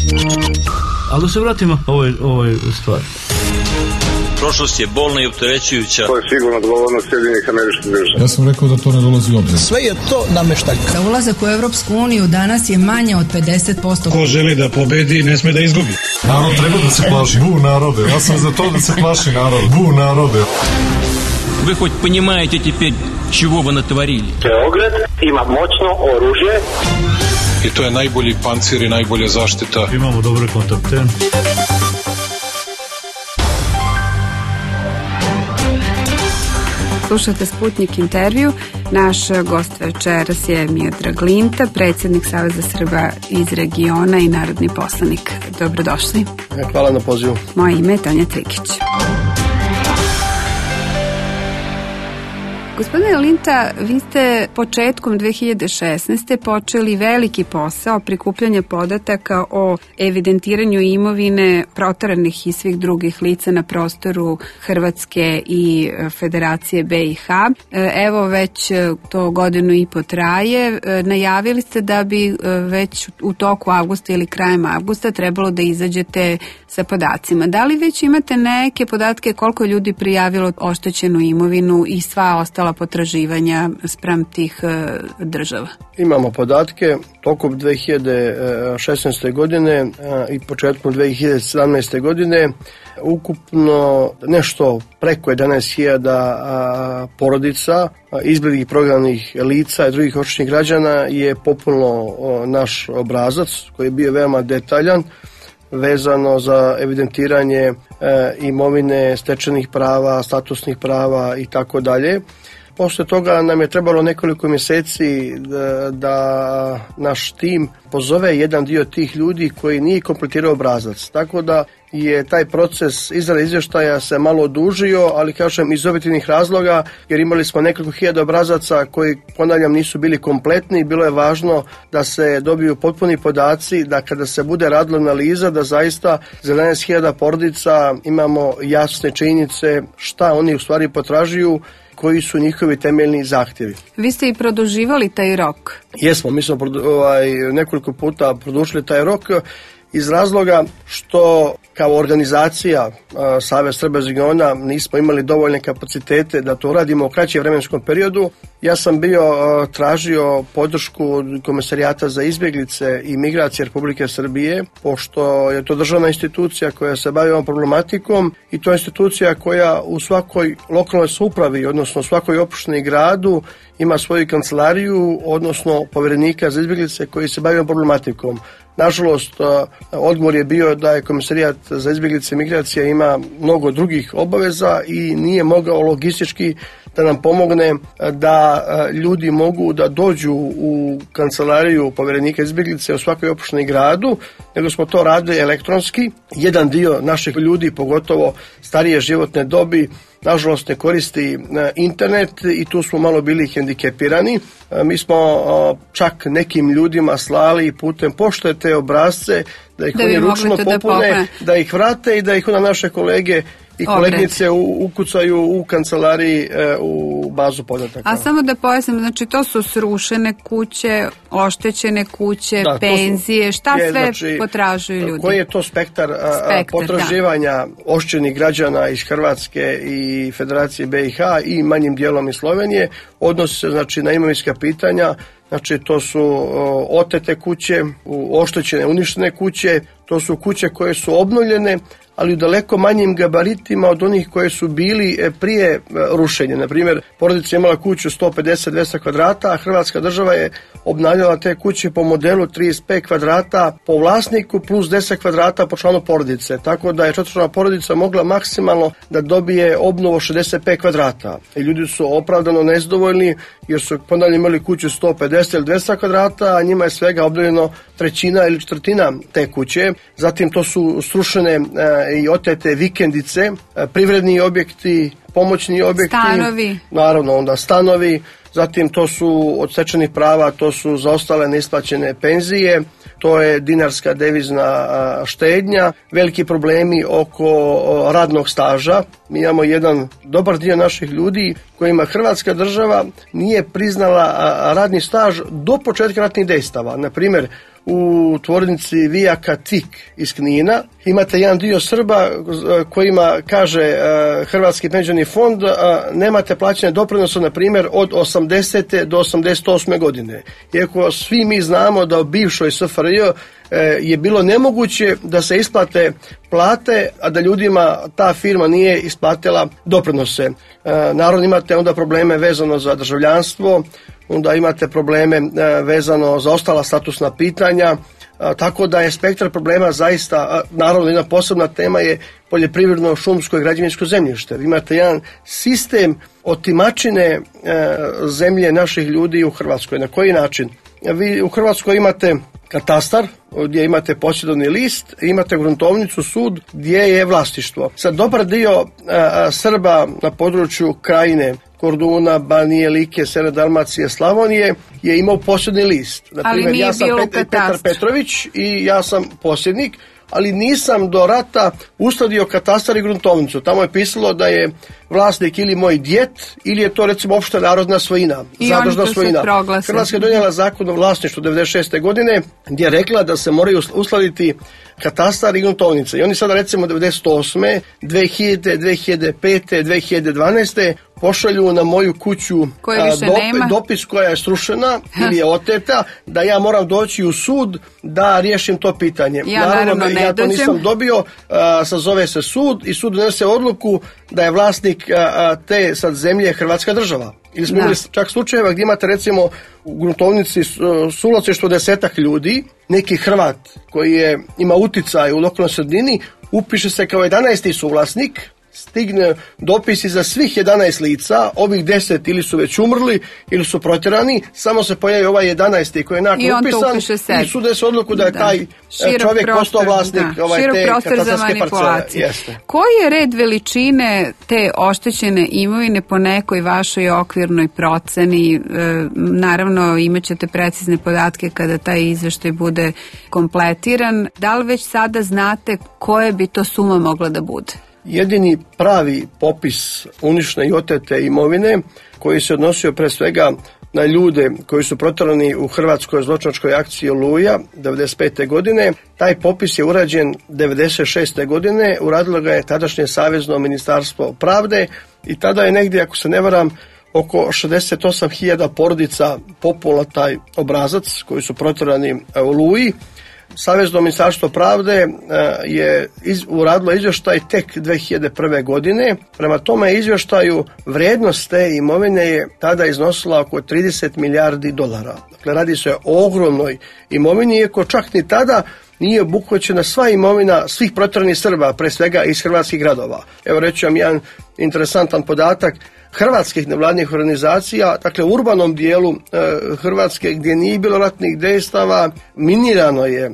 Ali da se vratimo ovoj stvari. Prošlost je bolna i opterećujuća. To je sigurno odgovornost Sjedinjenih Američkih Država. Ja sam rekao da to ne dolazi u obzir. Sve je to nameštaljka. Za ulazak u Evropsku uniju danas je manje od 50%. Ko želi da pobedi, ne sme da izgubi. Narod treba da se plaši. Bu narode. Ja sam za to da se plaši narod. Bu narode. Вы хоть понимаете теперь, чего вы натворили? Beograd ima moćno oružje. I to je najbolji pancir i najbolja zaštita. Imamo dobre kontakte. Slušate Sputnik intervju. Naš gost večeras je Miodrag Linta, predsjednik Saveza Srba iz regiona i narodni poslanik. Dobrodošli. Hvala na pozivu. Moje ime je Tanja Trikić. Gospodine Linta, vi ste početkom 2016. počeli veliki posao prikupljanja podataka o evidentiranju imovine proteranih i svih drugih lica na prostoru Hrvatske i Federacije BiH. Evo već to godinu i po traje. Najavili ste da bi već u toku avgusta ili krajem avgusta trebalo da izađete sa podacima. Da li već imate neke podatke koliko ljudi prijavilo oštećenu imovinu i sva ostala potraživanja spram tih država? Imamo podatke tokom 2016. godine i početkom 2017. godine. Ukupno nešto preko 11.000 porodica, izbjeglih prognanih lica i drugih oštećenih građana je popunilo naš obrazac koji je bio veoma detaljan vezano za evidentiranje imovine, stečenih prava, statusnih prava i tako dalje. Posle toga nam je trebalo nekoliko mjeseci da naš tim pozove jedan dio tih ljudi koji nije kompletirao obrazac. Tako da je taj proces izrade izvještaja se malo odužio, ali kažem iz objektivnih razloga, jer imali smo nekoliko hiljada obrazaca koji, ponavljam, nisu bili kompletni. Bilo je važno da se dobiju potpuni podaci, da kada se bude radila analiza, da zaista za 11.000 porodica imamo jasne činjenice šta oni u stvari potražuju, koji su njihovi temeljni zahtjevi. Vi ste i produživali taj rok? Jesmo, mi smo nekoliko puta produžili taj rok iz razloga što kao organizacija Savez Srba iz regiona nismo imali dovoljne kapacitete da to uradimo u kraćem vremenskom periodu. Ja sam tražio podršku od Komesarijata za izbjeglice i migracije Republike Srbije, pošto je to državna institucija koja se bavi ovom problematikom i to je institucija koja u svakoj lokalnoj samoupravi, odnosno u svakoj opštini i gradu ima svoju kancelariju, odnosno povjerenika za izbjeglice koji se bavi ovom problematikom. Nažalost, odgovor je bio da je Komisarijat za izbjeglice i migracije ima mnogo drugih obaveza i nije mogao logistički da nam pomogne da ljudi mogu da dođu u kancelariju povjerenika izbjeglice u svakoj opštini i gradu, nego smo to radili elektronski. Jedan dio naših ljudi, pogotovo starije životne dobi, nažalost ne koristi internet i tu smo malo bili hendikepirani. Mi smo čak nekim ljudima slali putem pošte te obrasce da ih oni ručno popune, da ih vrate i da ih onda naše kolege i kolegnice ukucaju u kancelariji u bazu podataka. A samo da pojasnim, znači to su srušene kuće, oštećene kuće, penzije, šta sve potražuju ljudi? Koji je to spektar potraživanja oštećenih građana iz Hrvatske i Federacije BiH i manjim dijelom iz Slovenije? Odnosi se znači na imovinska pitanja. Znači to su otete kuće, oštećene, uništene kuće, to su kuće koje su obnovljene, ali u daleko manjim gabaritima od onih koje su bili prije rušenja. Na primjer, porodica je imala kuću 150-200 kvadrata, a Hrvatska država je obnavljala te kuće po modelu 35 kvadrata po vlasniku plus 10 kvadrata po članu porodice. Tako da je četvrčlana porodica mogla maksimalno da dobije obnovu 65 kvadrata. I ljudi su opravdano nezadovoljni jer su ponavljam imali kuću 150 ili 200 kvadrata, a njima je svega obnovljeno trećina ili četvrtina te kuće. Zatim to su srušene i otete vikendice, privredni objekti, pomoćni objekti, stanovi. Naravno onda stanovi, zatim to su od stečenih prava, to su zaostale neisplaćene penzije, to je dinarska devizna štednja, veliki problemi oko radnog staža. Mi imamo jedan dobar dio naših ljudi kojima Hrvatska država nije priznala radni staž do početka ratnih dejstava. Na primjer, u tvornici Vijaka Tik iz Knina. Imate jedan dio Srba kojima kaže Hrvatski penzijski fond nemate plaćanje doprinosa, na primjer, od 80. do 88. godine. Iako svi mi znamo da u bivšoj SFRJ je bilo nemoguće da se isplate plate, a da ljudima ta firma nije isplatila doprinose. Naravno, imate onda probleme vezano za državljanstvo, onda imate probleme vezano za ostala statusna pitanja, tako da je spektar problema zaista, naravno jedna posebna tema je poljoprivredno, šumsko i građevinsko zemljište. Vi imate jedan sistem otimačine zemlje naših ljudi u Hrvatskoj. Na koji način? Vi u Hrvatskoj imate katastar, gdje imate posjedovni list, imate gruntovnicu, sud, gdje je vlasništvo. Sad, dobar dio Srba na području Krajine, Korduna, Banije, Like, Serne Dalmacije, Slavonije je imao posjedni list. Naprimjer, ja sam Petar Petrović i ja sam posjednik, ali nisam do rata uskladio katastar i gruntovnicu. Tamo je pisalo da je vlasnik ili moj djed, ili je to recimo opšta narodna svojina, zadružna svojina. Hrvatska je donijela zakon o vlasništvu 96. godine gdje je rekla da se moraju uskladiti katastar i gruntovnica. I oni sada recimo 98. 2000. 2005. 2012. pošalju na moju kuću dopis koja je srušena ili je oteta, da ja moram doći u sud da riješim to pitanje. Naravno, ja to nisam dobio, sazove se sud i sud donese odluku da je vlasnik te sad zemlje Hrvatska država. Ili smo imali čak slučajeva gdje imate recimo u gruntovnici suvlasništvo 10 ljudi, neki Hrvat koji ima uticaj u lokalnoj sredini, upiše se kao 11. suvlasnik, stigne dopisi za svih 11 lica, ovih 10 ili su već umrli ili su protjerani, samo se pojavi ovaj 11. koji je nakon upisan i sude se odluku da je taj čovjek postao vlasnik te katastarske parcele. Koji je red veličine te oštećene imovine po nekoj vašoj okvirnoj proceni? Naravno, imat ćete precizne podatke kada taj izveštaj bude kompletiran. Da li već sada znate koje bi to suma mogla da bude? Jedini pravi popis uništene i otete imovine koji se odnosio pre svega na ljude koji su protjerani u hrvatskoj zločinačkoj akciji Oluja 95. godine. Taj popis je urađen 96. godine, uradilo ga je tadašnje Savezno ministarstvo pravde i tada je negdje, ako se ne varam, oko 68.000 porodica popunilo taj obrazac koji su protjerani u Oluji. Savezno ministarstvo pravde je uradilo izvještaj tek 2001. godine. Prema tome izvještaju vrijednost te imovine je tada iznosila oko 30 milijardi dolara. Dakle, radi se o ogromnoj imovini, iako čak ni tada nije obuhvaćena sva imovina svih protjeranih Srba, pre svega iz hrvatskih gradova. Evo reći vam jedan interesantan podatak. Hrvatskih nevladnih organizacija, dakle u urbanom dijelu Hrvatske gdje nije bilo ratnih dejstava, minirano je,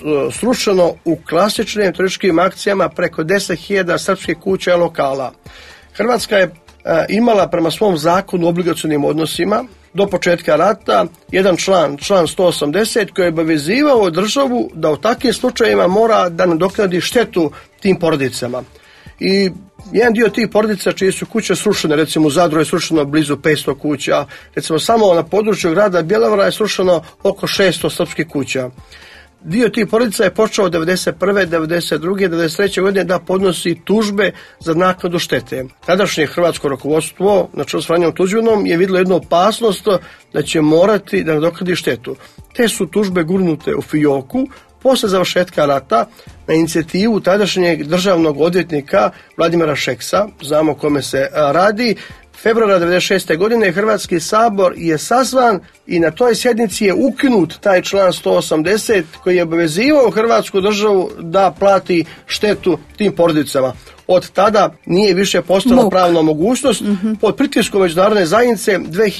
srušeno u klasičnim terorističkim akcijama preko 10.000 srpskih kuća i lokala. Hrvatska je imala prema svom zakonu o obligacionim odnosima do početka rata jedan član 180 koji je obavezivao državu da u takvim slučajevima mora da nadoknadi štetu tim porodicama. I jedan dio tih porodica čije su kuće srušene, recimo u Zadru je srušeno blizu 500 kuća, recimo samo na području grada Bjelovara je srušeno oko 600 srpskih kuća. Dio tih porodica je počeo 91., 92., 93. godine da podnosi tužbe za naknadu štete. Tadašnje hrvatsko rukovodstvo, na čelu s Franjom Tuđmanom, je vidjelo jednu opasnost da će morati da nadoknadi štetu. Te su tužbe gurnute u fioku. Posle završetka rata, na inicijativu tadašnjeg državnog odvjetnika Vladimira Šeksa, znamo o kome se radi, februara 96. godine Hrvatski sabor je sazvan i na toj sjednici je ukinut taj član 180 koji je obavezivao Hrvatsku državu da plati štetu tim porodicama. Od tada nije više postojala pravna mogućnost. Pod pritiskom međunarodne zajednice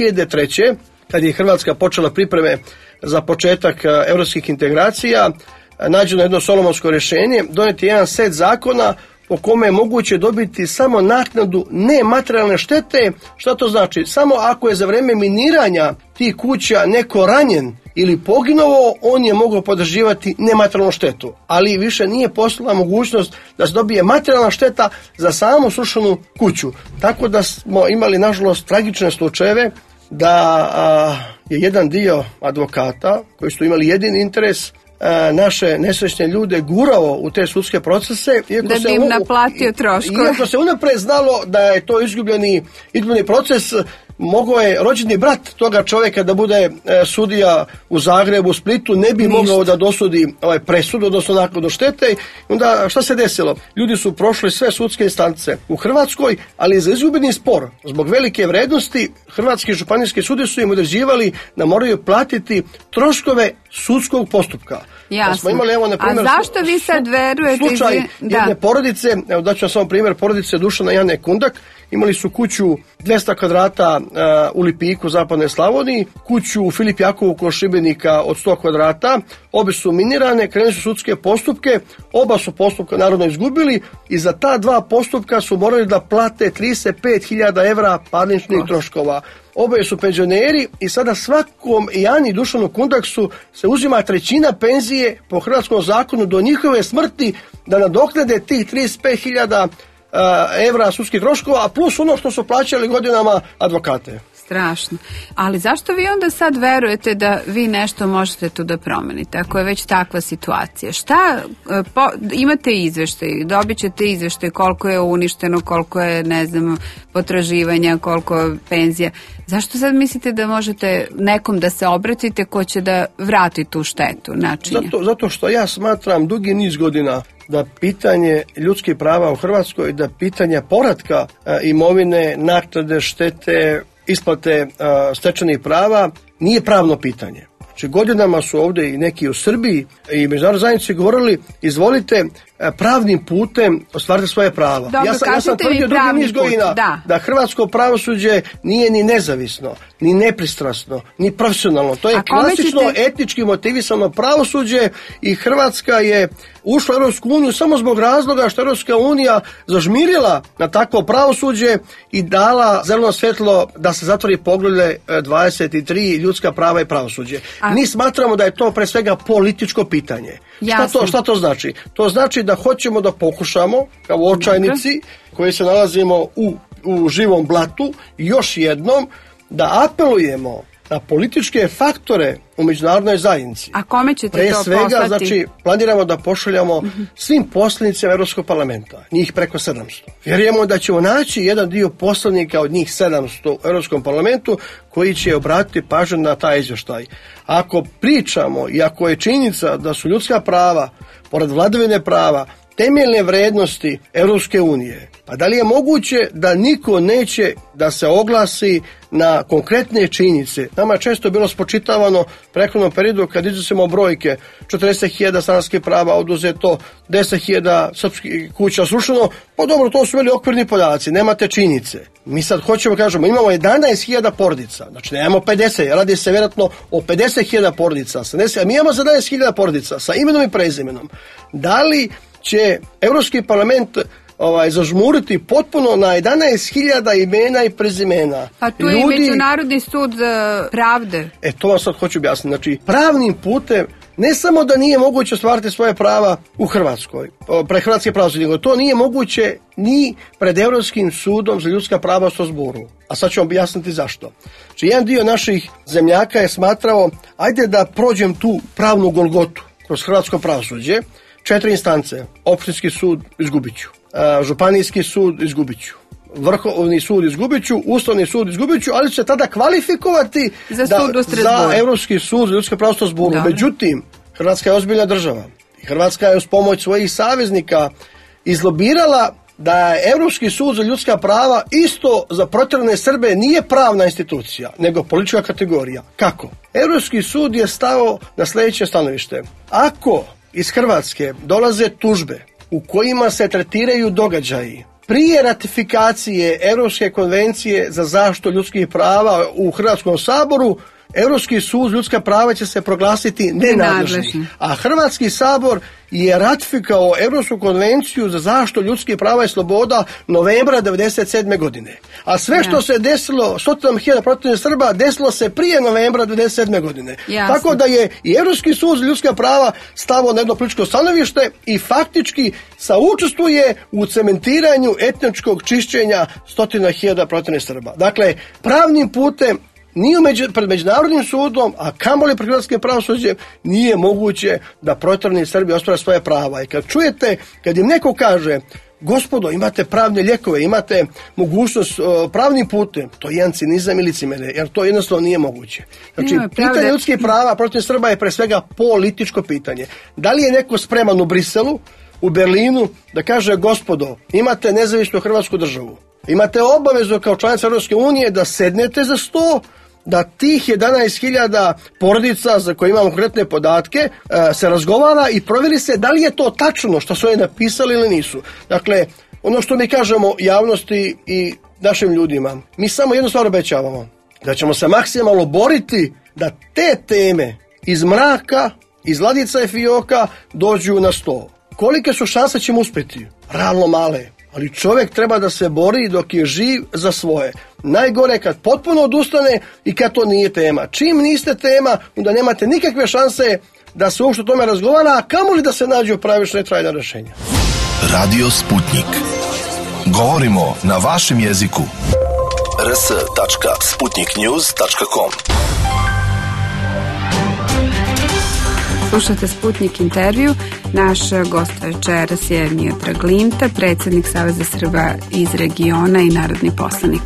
2003. kad je Hrvatska počela pripreme za početak europskih integracija, nađeno jedno solomonsko rješenje, donijeti jedan set zakona po kome je moguće dobiti samo naknadu nematerijalne štete. Šta to znači? Samo ako je za vrijeme miniranja tih kuća neko ranjen ili poginuo, on je mogao podrživati nematerijalnu štetu. Ali više nije postojala mogućnost da se dobije materijalna šteta za samu srušenu kuću. Tako da smo imali, nažalost, tragične slučajeve da je jedan dio advokata koji su imali jedini interes naše nesrećne ljude gurao u te sudske procese. Da bi im naplatio troškove. Iako se unapred znalo da je to izgubljeni proces, mogao je rođeni brat toga čovjeka da bude sudija u Zagrebu, u Splitu, ne bi mogao da dosudi presudu, odnosno naknadu štete. Onda šta se desilo? Ljudi su prošli sve sudske instance u Hrvatskoj, ali za izgubljeni spor, zbog velike vrednosti, hrvatski županijski sudi su im određivali da moraju platiti troškove sudskog postupka. Jasno. Pa smo imali, evo, na primjer, a zašto vi sad verujete? Slučaj jedne porodice, evo daću vam samo primjer porodice Dušana i Ane Kundak. Imali su kuću 200 kvadrata u Lipiku, zapadnoj Slavoniji, kuću u Filip Jakovu kod Šibenika od 100 kvadrata, obe su minirane, krenuli su sudske postupke, oba su postupka naravno izgubili i za ta dva postupka su morali da plate 35.000 evra parničnih troškova. Oboje su penzioneri i sada svakom Jani Dušanu Kundaksu se uzima trećina penzije po hrvatskom zakonu do njihove smrti da nadoknade tih 35.000 evra sudskih troškova, a plus ono što su plaćali godinama advokate. Strašno. Ali zašto vi onda sad verujete da vi nešto možete tu da promenite, ako je već takva situacija? Šta, imate izveštaj, dobit ćete izveštaj koliko je uništeno, koliko je, ne znam, potraživanja, koliko penzija. Zašto sad mislite da možete nekom da se obratite ko će da vrati tu štetu načinja? Zato što ja smatram dugi niz godina da pitanje ljudskih prava u Hrvatskoj, da pitanje povratka imovine, naknade, štete, isplate stečenih prava nije pravno pitanje. Znači, godinama su ovdje i neki u Srbiji i međunarodnoj zajednici govorili, izvolite pravnim putem ostvariti svoje prava. Dobro, ja sam tvrdio dugi niz godina da hrvatsko pravosuđe nije ni nezavisno, ni nepristrasno, ni profesionalno. To je klasično etnički motivisano pravosuđe i Hrvatska je ušla u Europsku uniju samo zbog razloga što Europska unija zažmirila na takvo pravosuđe i dala zeleno svjetlo da se zatvori poglavlje 23 ljudska prava i pravosuđe. Mi smatramo da je to pre svega političko pitanje. Šta to znači? To znači da hoćemo da pokušamo kao očajnici koji se nalazimo u živom blatu još jednom da apelujemo na političke faktore u međunarodnoj zajednici. A kome ćete pre to svega, poslati? Znači, planiramo da pošaljamo svim poslanicima Europskog parlamenta, njih preko 700. Vjerujemo da ćemo naći jedan dio poslanika od njih 700 u Europskom parlamentu koji će obratiti pažnju na taj izvještaj. Ako pričamo i ako je činjenica da su ljudska prava, pored vladavine prava, temeljne vrednosti Europske unije, pa da li je moguće da niko neće da se oglasi na konkretne činjenice? Nama je često bilo spočitavano prethodnom periodu kad iznosimo brojke, 40.000 stanarskih prava oduzeto, 10.000 srpskih kuća srušeno, pa dobro, to su bili okvirni podaci, nemate činjenice. Mi sad hoćemo, kažemo, imamo 11.000 porodica, znači nemamo 50, radi se vjerojatno o 50.000 porodica, a mi imamo 11.000 porodica sa imenom i prezimenom. Da li će Europski parlament zažmuriti potpuno na 11.000 imena i prezimena? Pa tu je i Međunarodni sud pravde. To vam sad hoću objasniti. Znači, pravnim putem ne samo da nije moguće ostvariti svoje prava u Hrvatskoj, pred hrvatske pravosuđe, nego to nije moguće ni pred Europskim sudom za ljudska prava u Strasbourgu. A sad ću vam objasniti zašto. Znači, jedan dio naših zemljaka je smatrao, ajde da prođem tu pravnu golgotu kroz hrvatsko pravosuđe, 4 instance, općinski sud izgubit ću, županijski sud izgubit ću, Vrhovni sud izgubit ću, Ustavni sud izgubit ću, ali će se tada kvalifikovati za Europski sud za ljudska prava u Strasbourgu. Međutim, Hrvatska je ozbiljna država. Hrvatska je uz pomoć svojih saveznika izlobirala da Europski sud za ljudska prava isto za protjerane Srbe nije pravna institucija, nego politička kategorija. Kako? Europski sud je stao na sljedeće stanovište. Ako iz Hrvatske dolaze tužbe u kojima se tretiraju događaji prije ratifikacije Europske konvencije za zaštitu ljudskih prava u Hrvatskom saboru, Europski sud za ljudska prava će se proglasiti nenadležnim. A Hrvatski sabor je ratifikao Europsku konvenciju za zaštitu ljudskih prava i sloboda novembra 1997. godine. A sve što se desilo, 100.000 protjernih Srba, desilo se prije novembra 1997. godine. Jasne. Tako da je i Europski sud za ljudska prava stavio na jedno političko stanovište i faktički saučestvuje u cementiranju etničkog čišćenja 100.000 protjernih Srba. Dakle, pravnim putem pred međunarodnim sudom, a kamoli pred hrvatskim pravosuđem, nije moguće da proterani Srbi ostvare svoje prava. I kad čujete, kad im neko kaže, gospodo, imate pravne lijekove, imate mogućnost pravnim putem, to je jedan cinizam ili licemjerje, jer to jednostavno nije moguće. Znači, pitanje ljudskih prava protiv Srba je pre svega političko pitanje. Da li je neko spreman u Briselu, u Berlinu, da kaže, gospodo, imate nezavisnu hrvatsku državu, imate obavezu kao članica Europske unije da sednete za sto, da tih 11.000 porodica za koje imamo konkretne podatke se razgovara i provjeri se da li je to tačno što su oni napisali ili nisu. Dakle, ono što mi kažemo javnosti i našim ljudima, mi samo jednu stvar obećavamo, da ćemo se maksimalno boriti da te teme iz mraka, iz ladica i fioka dođu na sto. Kolike su šanse ćemo uspjeti? Realno male. Ali čovjek treba da se bori dok je živ za svoje. Najgore kad potpuno odustane i kad to nije tema. Čim niste tema, onda nemate nikakve šanse da se uopšte o tome razgovara, a kamoli da se nađu pravična i trajna rješenja. Radio Sputnik. Govorimo na vašem jeziku. rs.sputniknews.com. Slušate Sputnik intervju. Naš gost večeras je Miodrag Linta, predsjednik Saveza Srba iz regiona i narodni poslanik.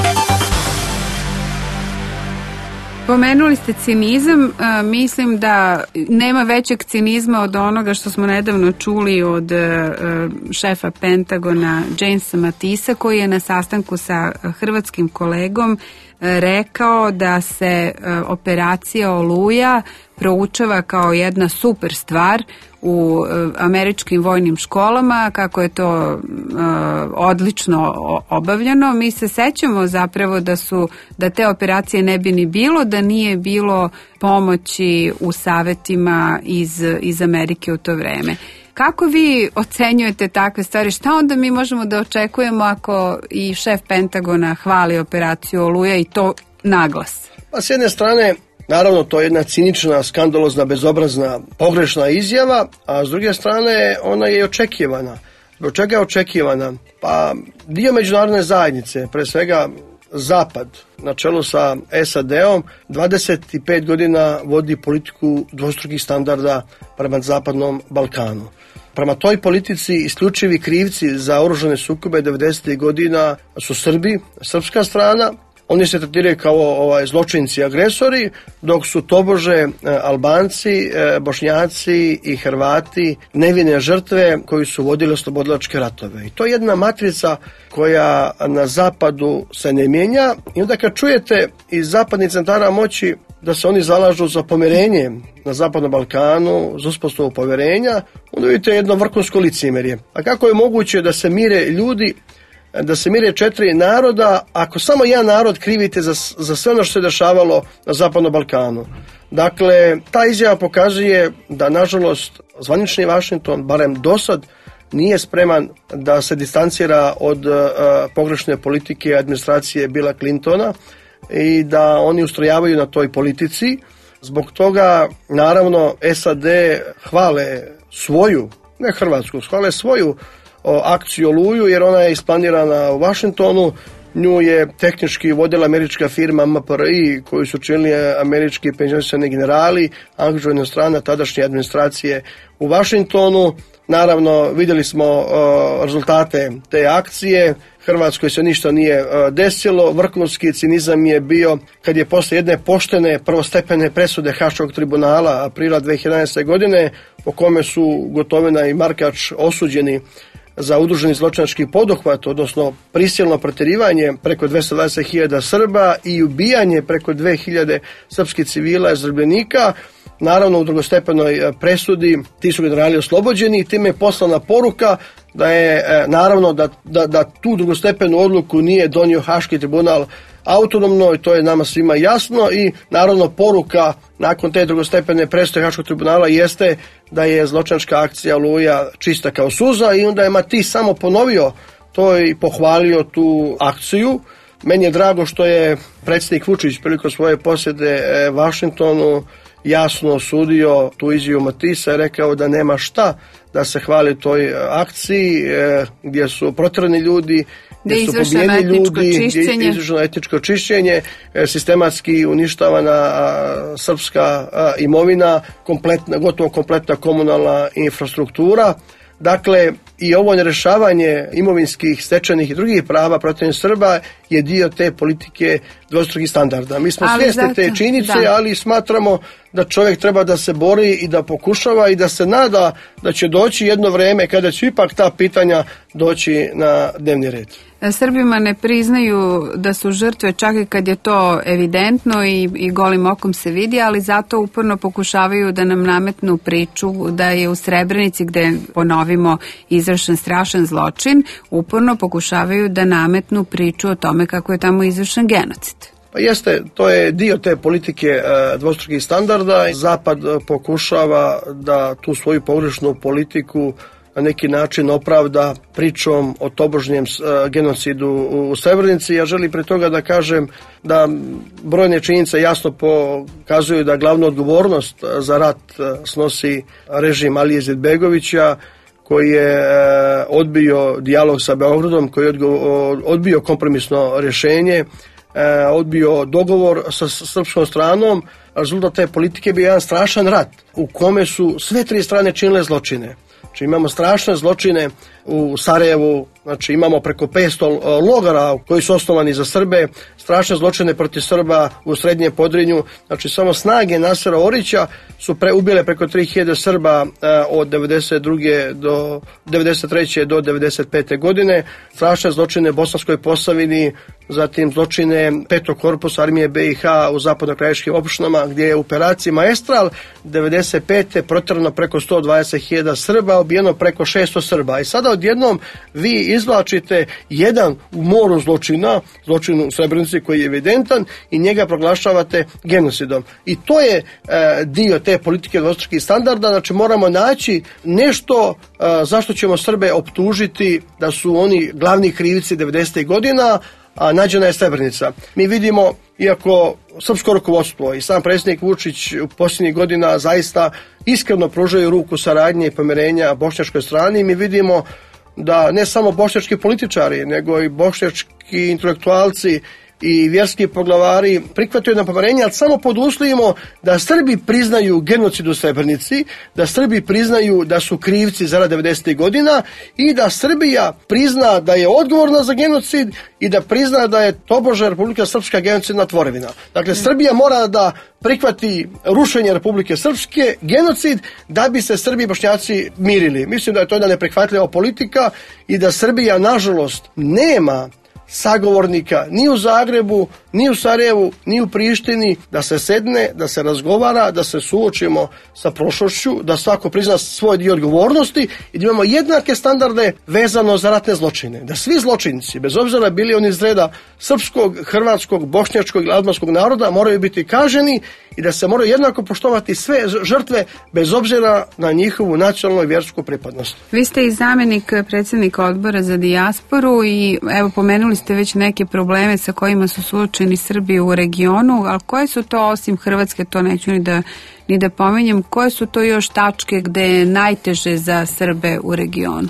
Pomenuli ste cinizam, mislim da nema većeg cinizma od onoga što smo nedavno čuli od šefa Pentagona Jamesa Matisa, koji je na sastanku sa hrvatskim kolegom rekao da se operacija Oluja proučava kao jedna super stvar u američkim vojnim školama, kako je to odlično obavljeno. Mi se sećamo zapravo da te operacije ne bi ni bilo da nije bilo pomoći u savetima iz Amerike u to vreme. Kako vi ocenjujete takve stvari? Šta onda mi možemo da očekujemo ako i šef Pentagona hvali operaciju Oluja i to naglas? Pa s jedne strane, naravno, to je jedna cinična, skandalozna, bezobrazna, pogrešna izjava, a s druge strane ona je očekivana. Zbog čega je očekivana? Pa dio međunarodne zajednice, pre svega Zapad, na čelu sa SAD-om, 25 godina vodi politiku dvostrukih standarda prema Zapadnom Balkanu. Prema toj politici isključivi krivci za oružane sukobe 90. godina su Srbi, srpska strana. Oni se tretiraju kao zločinci, agresori, dok su tobože Albanci, Bošnjaci i Hrvati nevine žrtve koji su vodili oslobodilačke ratove. I to je jedna matrica koja na zapadu se ne mijenja. I onda kad čujete iz zapadnih centara moći da se oni zalažu za pomirenje na Zapadnom Balkanu, za uspostavu povjerenja, onda vidite jedno vrhunsko licemjerje. A kako je moguće da se mire ljudi, da se mire 4 naroda, ako samo jedan narod krivite za sve ono što se dešavalo na Zapadnom Balkanu? Dakle, ta izjava pokazuje da, nažalost, zvanični Washington, barem dosad, nije spreman da se distancira od pogrešne politike administracije Billa Clintona i da oni ustrojavaju na toj politici. Zbog toga, naravno, SAD hvale svoju, ne Hrvatsku, hvale svoju akciju Oluju, jer ona je isplanirana u Washingtonu. Nju je tehnički vodila američka firma MPRI, koju su činili američki penzionisani generali, angažovani od strane tadašnje administracije u Washingtonu. Naravno, vidjeli smo rezultate te akcije. Hrvatskoj se ništa nije desilo. Vrhunski cinizam je bio kad je posle jedne poštene prvostepene presude Haškog tribunala aprila 2011. godine, po kome su Gotovina i Markač osuđeni za udruženi zločinački poduhvat, odnosno prisilno protjerivanje preko 220.000 Srba i ubijanje preko 2.000 srpskih civila i zarobljenika. Naravno, u drugostepenoj presudi ti su generali oslobođeni i time je poslana poruka da je, naravno, da tu drugostepenu odluku nije donio Haški tribunal autonomno, i to je nama svima jasno. I naravno, poruka nakon te drugostepene presude Haškog tribunala jeste da je zločinačka akcija Oluja čista kao suza, i onda je Matis samo ponovio to i pohvalio tu akciju. Meni je drago što je predsjednik Vučić prilikom svoje posjete Washingtonu jasno osudio tu izjavu Matisa i rekao da nema šta da se hvali toj akciji gdje su protjerani ljudi, gdje su pobijeni ljudi, gdje je izvršeno etničko čišćenje, sistematski uništavana srpska imovina, gotovo kompletna komunalna infrastruktura. Dakle, i ovo nerješavanje imovinskih, stečenih i drugih prava protiv Srba je dio te politike dvostrukih standarda. Mi smo svjesni te činjenice, ali smatramo da čovjek treba da se bori i da pokušava i da se nada da će doći jedno vrijeme kada će ipak ta pitanja doći na dnevni red. Srbima ne priznaju da su žrtve čak i kad je to evidentno i golim okom se vidi, ali zato uporno pokušavaju da nam nametnu priču da je u Srebrenici, gde ponovimo izvršen strašan zločin, uporno pokušavaju da nametnu priču o tome kako je tamo izvršen genocid. Pa jeste, to je dio te politike dvostrukih standarda. Zapad pokušava da tu svoju pogrešnu politiku na neki način opravda pričom o tobožnjem genocidu u Srebrenici. Ja želim pre toga da kažem da brojne činjenice jasno pokazuju da glavnu odgovornost za rat snosi režim Alije Izetbegovića, koji je odbio dijalog sa Beogradom, koji je odbio kompromisno rješenje, odbio dogovor sa srpskom stranom. Rezultat te politike bio jedan strašan rat u kome su sve tri strane činile zločine. Znači imamo strašne zločine u Sarajevu, znači imamo preko 500 logora koji su osnovani za Srbe, strašne zločine protiv Srba u Srednjem Podrinju, znači samo snage Nasera Orića su ubile preko 3000 Srba od 92. do 93. do 95. godine, strašne zločine u Bosanskoj Posavini, zatim zločine 5. korpusa armije BiH u zapadno-krajiškim opštinama gdje je u operaciji Maestral 95. protjerano preko 120.000 Srba, ubijeno preko 600 Srba. I sada odjednom vi izvlačite jedan u moru zločina, zločin u Srebrenici koji je evidentan i njega proglašavate genocidom. I to je dio te politike dvostrukih standarda, znači moramo naći nešto zašto ćemo Srbe optužiti da su oni glavni krivci 90. godina, a nađena je Srebrenica. Mi vidimo, iako srpsko rukovodstvo i sam predsjednik Vučić u posljednjih godina zaista iskreno pružaju ruku saradnje i pomirenja bošnjačkoj strani, mi vidimo da ne samo bošnjački političari, nego i bošnjački intelektualci i vjerski poglavari prihvataju na pomirenje, ali samo pod uslovima da Srbi priznaju genocid u Srebrenici, da Srbi priznaju da su krivci za rat 90. godina i da Srbija prizna da je odgovorna za genocid i da prizna da je tobože Republika Srpska genocidna tvorevina. Dakle, Srbija mora da prihvati rušenje Republike Srpske, genocid, da bi se Srbi i Bošnjaci mirili. Mislim da je to jedna neprihvatljiva politika i da Srbija, nažalost, nema sagovornika ni u Zagrebu, ni u Sarajevu, ni u Prištini, da se sedne, da se razgovara, da se suočimo sa prošlošću, da svako prizna svoj dio odgovornosti i da imamo jednake standarde vezano za ratne zločine. Da svi zločinci, bez obzira bili oni iz reda srpskog, hrvatskog, bošnjačkog ili albanskog naroda, moraju biti kažnjeni i da se moraju jednako poštovati sve žrtve bez obzira na njihovu nacionalnu i vjersku pripadnost. Vi ste i zamjenik predsjednika odbora za dijasporu i evo pomenuli ste već neke probleme sa kojima su suočeni Srbi u regionu, ali koje su to osim Hrvatske, to neću ni da pominjem, koje su to još tačke gde je najteže za Srbe u regionu?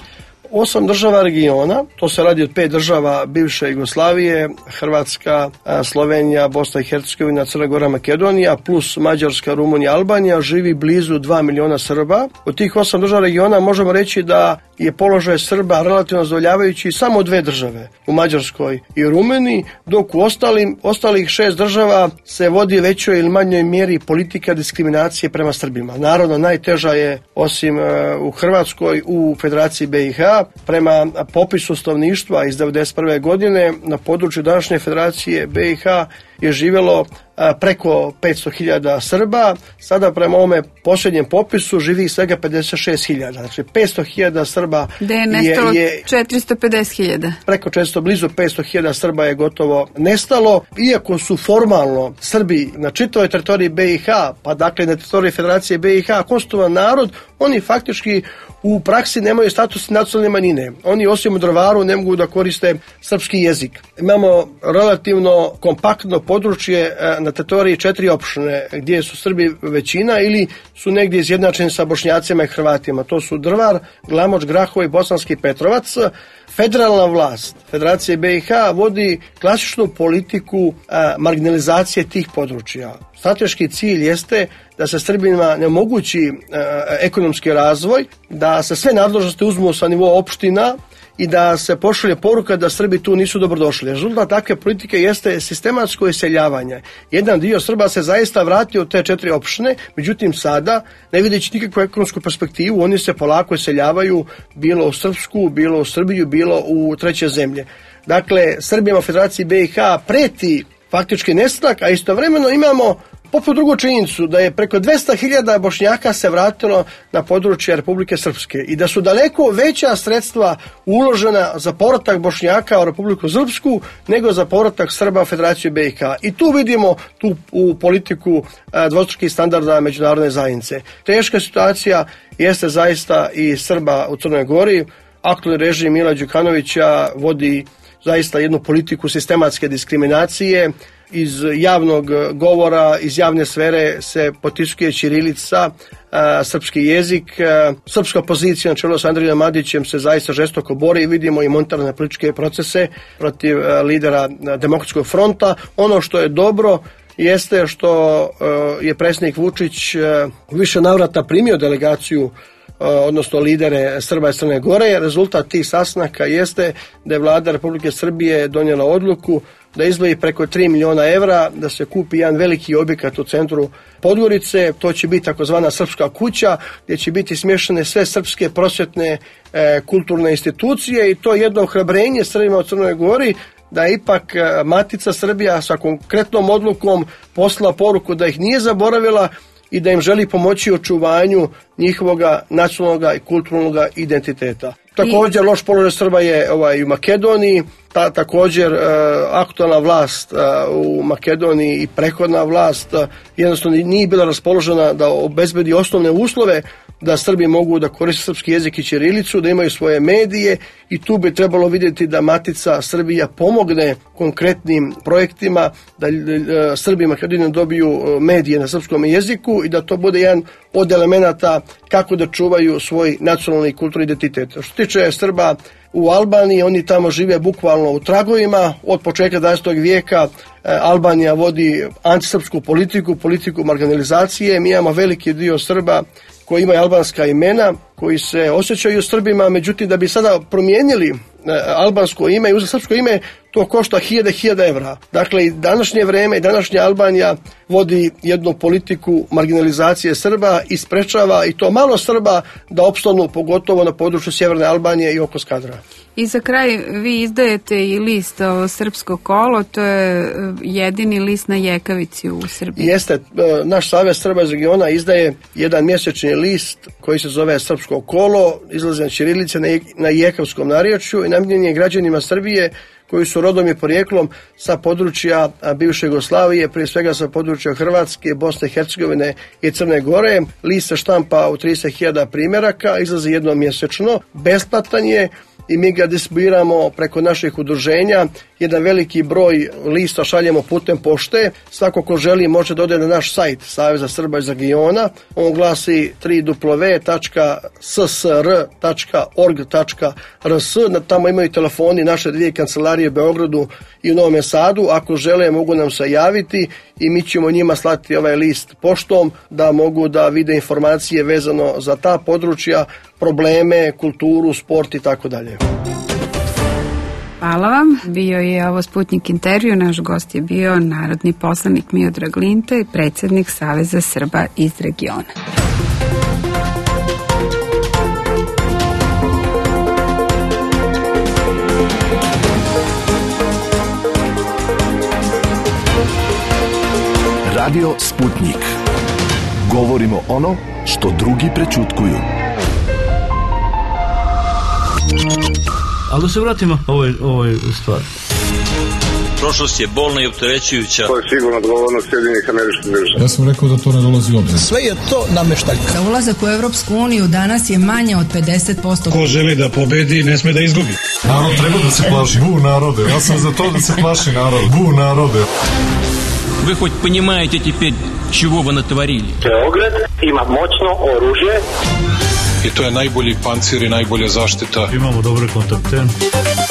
8 država regiona, to se radi od 5 država bivše Jugoslavije, Hrvatska, Slovenija, Bosna i Hercegovina, Crna Gora, Makedonija, plus Mađarska, Rumunija, Albanija, živi blizu 2 miliona Srba. Od tih 8 država regiona možemo reći da je položaj Srba relativno zadovoljavajući samo 2 države, u Mađarskoj i Rumuniji, dok u ostalih 6 država se vodi većoj ili manjoj mjeri politika diskriminacije prema Srbima. Naravno, najteža je, osim u Hrvatskoj, u Federaciji BiH. Prema popisu stanovništva iz 1991. godine na području današnje Federacije BiH je živjelo preko 500.000 Srba. Sada prema ovome posljednjem popisu živi svega 56.000. Znači 500.000 Srba da je nestalo 450.000. Preko 400, blizu 500.000 Srba je gotovo nestalo. Iako su formalno Srbi na čitavoj teritoriji BiH, pa dakle na teritoriji Federacije BiH konstitutivan narod, oni faktički u praksi nemaju status nacionalne manjine. Oni osim u Drvaru ne mogu da koriste srpski jezik. Imamo relativno kompaktno područje na teritoriji 4 opštine gdje su Srbi većina ili su negdje izjednačeni sa Bošnjacima i Hrvatima. To su Drvar, Glamoč, Grahovo i Bosanski Petrovac. Federalna vlast Federacije BiH vodi klasičnu politiku marginalizacije tih područja. Strateški cilj jeste da se Srbima ne omogući ekonomski razvoj, da se sve nadležnosti uzmu sa nivoa opština i da se pošalje poruka da Srbi tu nisu dobrodošli. Rezultat takve politike jeste sistematsko iseljavanje. Jedan dio Srba se zaista vratio u te 4 opštine, međutim sada, ne videći nikakvu ekonomsku perspektivu, oni se polako iseljavaju bilo u Srpsku, bilo u Srbiju, bilo u treće zemlje. Dakle, Srbima u Federaciji BiH preti faktički nestanak, a istovremeno imamo poput drugu činjenicu da je preko 200.000 Bošnjaka se vratilo na područje Republike Srpske i da su daleko veća sredstva uložena za povratak Bošnjaka u Republiku Srpsku nego za povratak Srba u Federaciju BiH. I tu vidimo tu u politiku dvostrukih standarda međunarodne zajednice. Teška situacija jeste zaista i Srba u Crnoj Gori. Aktualni režim Mila Đukanovića vodi zaista jednu politiku sistematske diskriminacije. Iz javnog govora, iz javne sfere se potiskuje ćirilica, srpski jezik. Srpska opozicija na čelu sa Andrijom Madićem se zaista žestoko bori i vidimo i monetarne političke procese protiv lidera Demokratskog fronta. Ono što je dobro jeste što je predsjednik Vučić više navrata primio delegaciju, odnosno lidere Srba iz Crne Gore. Rezultat tih sastanaka jeste da je vlada Republike Srbije donijela odluku da izdvoji preko 3 miliona evra, da se kupi jedan veliki objekat u centru Podgorice. To će biti takozvana srpska kuća gdje će biti smještene sve srpske prosvjetne kulturne institucije i to je jedno ohrabrenje Srbima u Crnoj Gori da je ipak Matica Srbija sa konkretnom odlukom poslala poruku da ih nije zaboravila i da im želi pomoći u očuvanju njihovog nacionalnog i kulturnog identiteta. Također loš položaj Srba je u Makedoniji, također aktualna vlast u Makedoniji i prethodna vlast jednostavno nije bila raspoložena da obezbedi osnovne uslove da Srbi mogu da koriste srpski jezik i ćirilicu, da imaju svoje medije i tu bi trebalo vidjeti da Matica Srbija pomogne konkretnim projektima, da Srbi Makedonije dobiju medije na srpskom jeziku i da to bude jedan od elemenata kako da čuvaju svoj nacionalni i kulturni identitet. Što se tiče Srba u Albaniji, oni tamo žive bukvalno u tragovima. Od početka 20. vijeka Albanija vodi antisrpsku politiku marginalizacije. Mi imamo veliki dio Srba koji imaju albanska imena, koji se osjećaju Srbima, međutim da bi sada promijenili albansko ime i uzeti srpsko ime, to košta 1000 evra. Dakle, i današnje vreme i današnja Albanija vodi jednu politiku marginalizacije Srba i sprečava i to malo Srba da opstanu, pogotovo na području sjeverne Albanije i oko Skadra. I za kraj vi izdajete i list Srpsko kolo, to je jedini list na jekavici u Srbiji. Jeste, naš Savez Srba iz regiona izdaje jedan mjesečni list koji se zove Srpsko kolo, izlazi na ćirilice na jekavskom narječju i namijenjen je građanima Srbije koji su rodom i porijeklom sa područja bivše Jugoslavije, prije svega sa područja Hrvatske, Bosne i Hercegovine i Crne Gore. List se štampa u 30.000 primjeraka, izlazi jednom mjesečno, besplatan je i mi ga distribuiramo preko naših udruženja. Jedan veliki broj lista šaljemo putem pošte. Svako ko želi može da ode na naš sajt Saveza Srba iz regiona. On glasi www.ssr.org.rs. Tamo imaju telefoni naše 2 kancelarije u Beogradu i u Novom Sadu. Ako žele mogu nam se javiti i mi ćemo njima slati ovaj list poštom da mogu da vide informacije vezano za ta područja, probleme, kulturu, sport i tako dalje. Hvala vam. Bio je ovo Sputnik intervju. Naš gost je bio narodni poslanik Miodrag Linta i predsjednik Saveza Srba iz regiona. Radio Sputnik. Govorimo ono što drugi prećutkuju. Ali da se vratimo ovoj stvari. Prošlost je bolna i opterećujuća. To je sigurno odgovornost Sjedinjenih Američkih Država. Ja sam rekao da to ne dolazi u obzir. Sve je to nameštaljka. Za ulazak u Europsku uniju danas je manje od 50%. Ko želi da pobedi, ne sme da izgubi. Narod treba da se plaši. Bu narode. Ja sam za to da se plaši narod. Bu narode. Вы хоть понимаете теперь, чего вы натворили? Beograd ima moćno oružje. I to je najbolji pancir i najbolja zaštita. Imamo dobre kontakte.